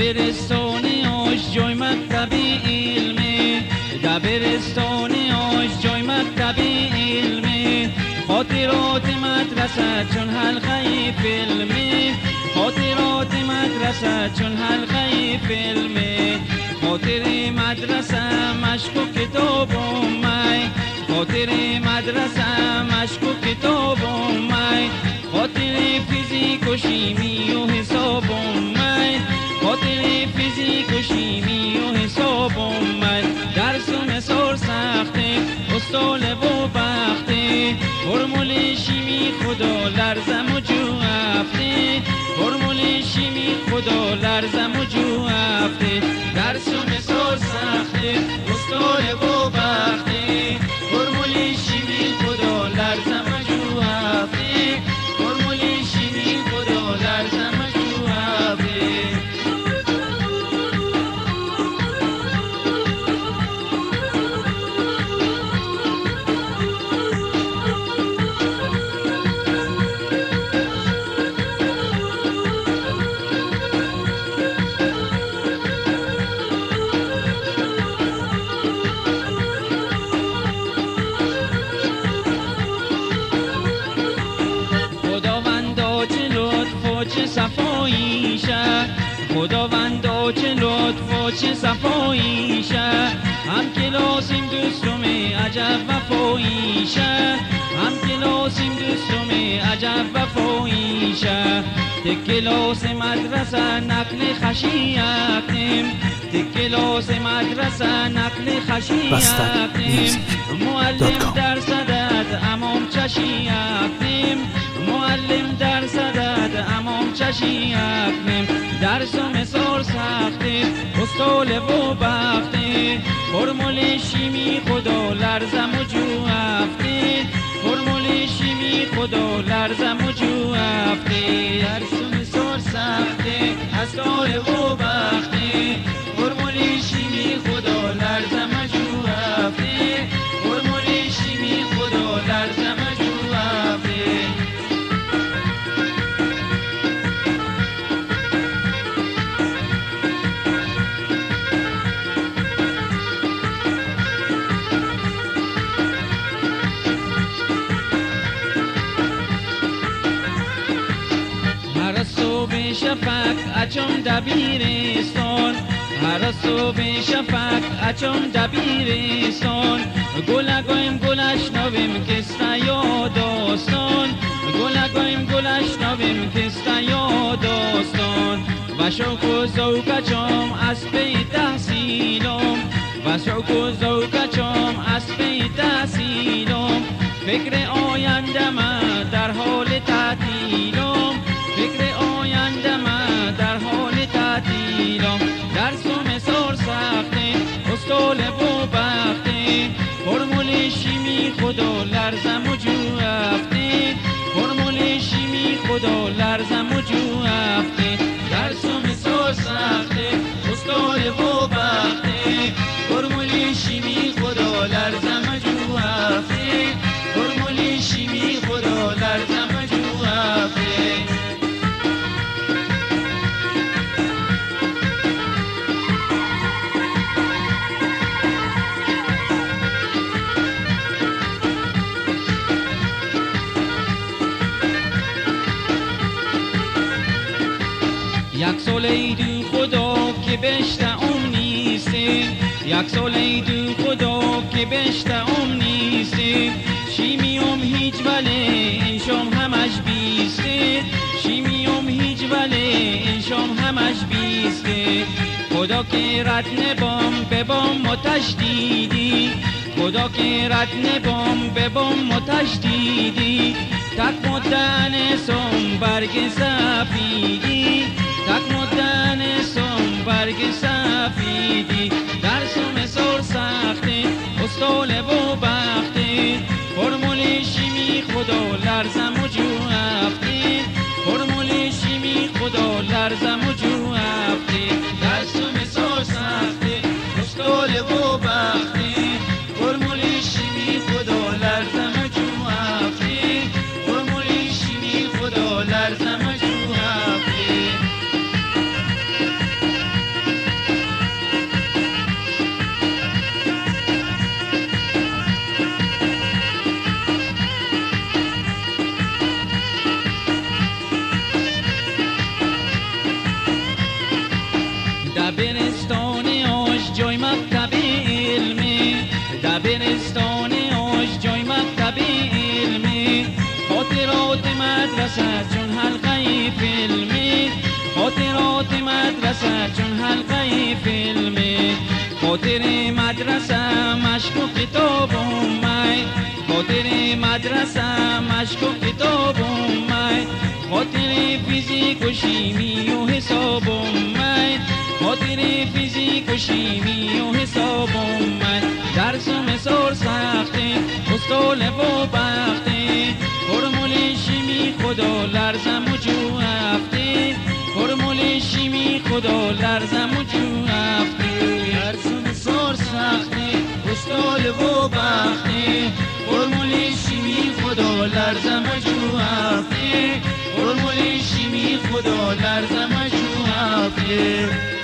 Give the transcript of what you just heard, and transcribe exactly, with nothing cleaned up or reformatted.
دبیرستانی آش جای مکتبی علمی، دبیرستانی آش جای مکتبی علمی، خاطرات مدرسه چون حلقه فیلمی، خاطرات مدرسه چون حلقه فیلمی، خاطر مدرسه مشکو کتاب می، خاطر مدرسه مشکو کتاب می، خاطر فیزیک و شیمی و حساب می، خاطر فیزیک و شیمی و حساب می، درس و مسار سخته استال و بخته، فرمول شیمی خدا لرزم و جو هفته، فرمول شیمی خدا لرزم و جو هفته، درس و مسار سخته استال و بخته، فرمول شیمی خدا لرزم و جو هفته، فرمول شیمی خدا لرزم و جو هفته. چه صفاییشه خداوندا، چه لطف و چه صفاییشه، هم کلاسیم دوستم عجب وفاییشه، هم کلاسیم دوستم عجب وفاییشه، ته کلاس مدرسه نقل خشی اکنیم، ته کلاس مدرسه نقل خشی اکنیم، معلم در صدد امام چشی اکنیم، معلم در صدد امام چشی اکنیم، درس و مسار سخته استال و بخته، فرمول شیمی خدا لرزم و جو هفته، فرمول شیمی خدا لرزم و جو هفته، درس و مسار سخته استال و بخته، فرمول شیمی خدا لرزم و جو هفته، فرمول شیمی خدا لرزم و جو هفته. شفق اچم دبیرستان، هر صبح شفق اچم دبیرستان، گلگویم گلش نویم کسته یا داستان، گلگویم گلش نویم کسته یا داستان، و شوق و ذوق اچم از پی تحصیلم، و شوق و ذوق اچم از پی تحصیلم، فکر آینده من در حال تعطیلم، فکر آینده من در حال تعطیلم، درس و مسار سخته استال و بخته، فرمول شیمی خدا لرزم و جو هفته، فرمول شیمی خدا لرزم و جو هفته، درس و مسار سخته استال و بخته، فرمول شیمی خدا لرزم و جو هفته، فرمول شیمی خدا لرزم و جو هفته. یک سال ایدو خدا که بشته ام نیستی، یک سال ایدو خدا که بشته ام نیستی، شیمیم هیچ ولی انشام همش بیستی، شیمیم هیچ ولی انشام همش بیستی، خدا که رد نبام ببام متشدیدی، خدا که رد نبام ببام متشدیدی، تک مدن سم برگ سفیدی، تک مدن سم برگ سفیدی، درس و مسار سخته استال و بخته، فرمول شیمی خدا لرزم و جو هفته، فرمول شیمی خدا لرزم و جو هفته، درس و مسار سخته استال و بخته، فرمول شیمی خدا لرزم و جو هفته، فرمول شیمی خدا لرزم و جو هفته. مدرسه چون حلقه فیلمه، خاطر مدرسه مشق و کتابم می، خاطر مدرسه مشق و کتابم می، خاطر فیزیک و شیمی و حسابم می، خاطر فیزیک و شیمی و حسابم می. درس و مسار سخته استال و بخته، فرمول شیمی خدا لرزم و جو هفته، فرمول شیمی خدا لرزم و جو هفته. درس و مسار سخته استال و بخته، فرمول شیمی خدا لرزم و جو هفته، فرمول شیمی خدا لرزم و جو هفته.